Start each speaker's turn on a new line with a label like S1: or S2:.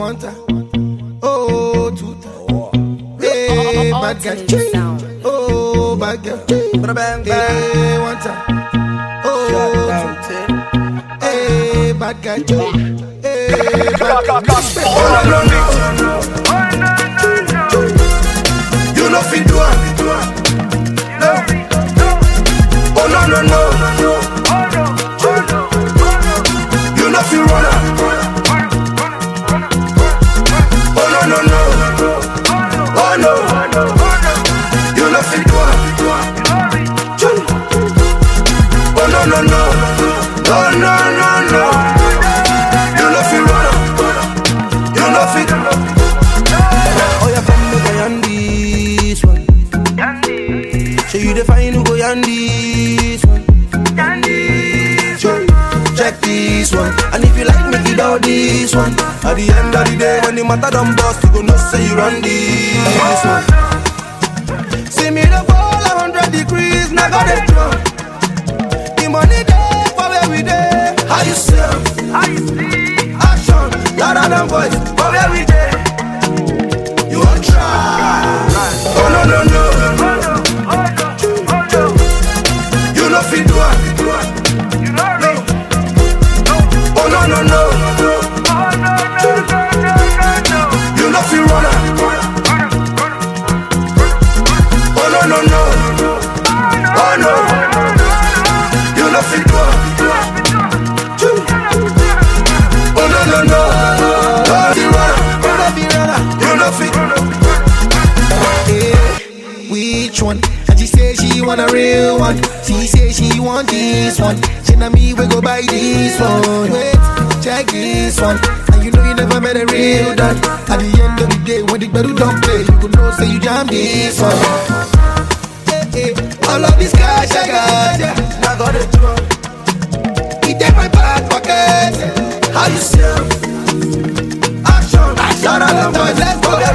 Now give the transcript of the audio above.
S1: one time. Oh, two times. Hey, bad guy. Oh, bad guy. Hey, one time. Oh, two times. Hey, bad guy. Hey, bad guy. You know fit do it. Oh no no no. You know fit run up. Oh no no no. Oh no. You know fit do it. Oh no no no. No no no no. You know fit run up. You know fit. Oh yeah, come make a yandy. So you define who go and this one. Check this one. And if you like, make it all this one. At the end of the day, when the matter done bust, you go know say you run this one. See me the fall 100 degrees, now got it drunk. The money there for where we there. How you sell? Action, louder than voice, for where we there. You won't try. Oh no no no. You know fit do it. Oh no no no. You know fit run it. Oh no no no. Oh no. You know fit do it. Oh no no no. You know fit. Which one? And she say she want a real one. She say she want this one. She and me we go buy this one. Wait, check this one. And you know you never met a real done. At the end of the day, when the battle don't play, you go know say you jam this one. Hey, hey. All of this cash I got, yeah, I got it wrong. It in my back pocket. How you sell? Action, shout out the boys, let's go.